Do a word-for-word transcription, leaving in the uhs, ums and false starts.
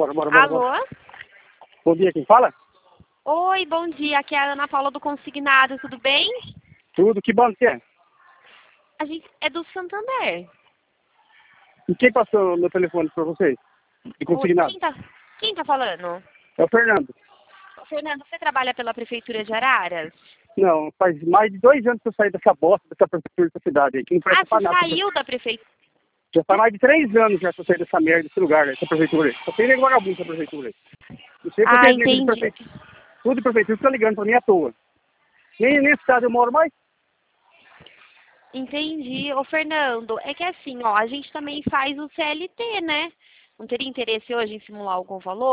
bora, bora, bora, bora. Alô? Bom dia, quem fala? Oi, bom dia. Aqui é a Ana Paula do Consignado, tudo bem? Tudo, que bom que é? A gente é do Santander. E quem passou meu telefone pra vocês? E Oi, consignado? quem tá, quem tá falando? É o Fernando. Fernando, você trabalha pela Prefeitura de Araras? Não, faz mais de dois anos que eu saí dessa bosta, dessa prefeitura dessa cidade aí, que não presta Ah, pra você nada. saiu da Prefeitura? Já faz mais de três anos já que eu saí dessa merda, desse lugar, dessa prefeitura aí. Só tem nego vagabundo essa prefeitura aí. Não sei porque Ah, nego de entendi. prefeitura, tudo de prefeitura fica ligando pra mim à toa. Nem nesse estado eu moro mais. Entendi. Ô, Fernando, é que assim, ó, a gente também faz o C L T, né? Não teria interesse hoje em simular algum valor?